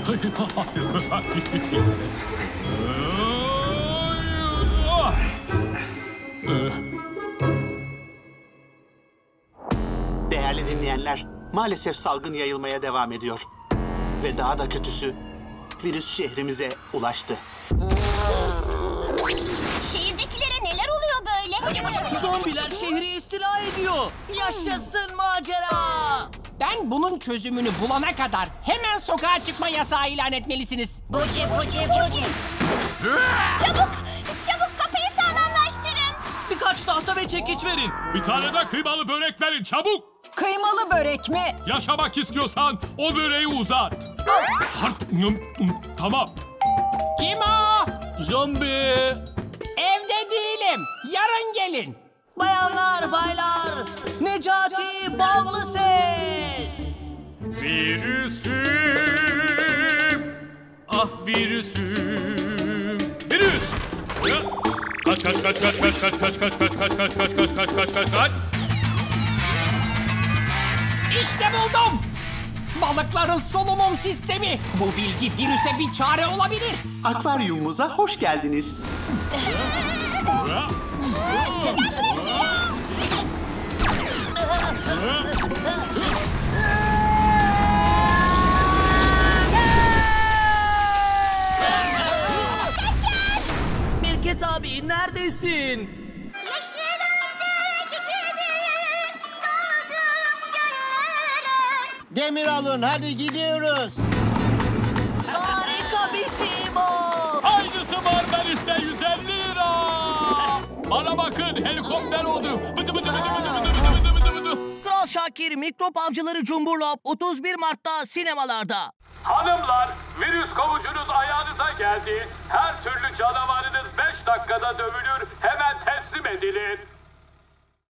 Değerli dinleyenler, maalesef salgın yayılmaya devam ediyor. Ve daha da kötüsü, virüs şehrimize ulaştı. Şehirdekilere neler oluyor böyle? Zombiler şehri istila ediyor. Yaşasın macera. Ben bunun çözümünü bulana kadar hemen sokağa çıkma yasağı ilan etmelisiniz. Boce. Çabuk kapıyı sağlamlaştırın. Birkaç tahta ve çekiç verin. Bir tane de kıymalı börek verin çabuk. Kıymalı börek mi? Yaşamak istiyorsan o böreği uzat. Tamam. Kim o? Zombi. Evde değilim. Yarın gelin. Bayanlar, baylar. Necati Ballı Ses. Virüsüm. Ah virüsüm. Virüs. Kaç. İşte buldum. Balıkların solunum sistemi. Bu bilgi virüse bir çare olabilir. Akvaryumumuza hoş geldiniz. Mirket abi neredesin? Demir alın, hadi gidiyoruz. Harika bir şey bu. Aynısı var Melis'te 150 lira. Bana bakın helikopter oldu. Bıdı. Kral Şakir Mikrop Avcıları Cumburlop 31 Mart'ta sinemalarda. Hanımlar, virüs kovucunuz ayağınıza geldi. Her türlü canavarınız 5 dakikada dövülür. Hemen teslim edilin.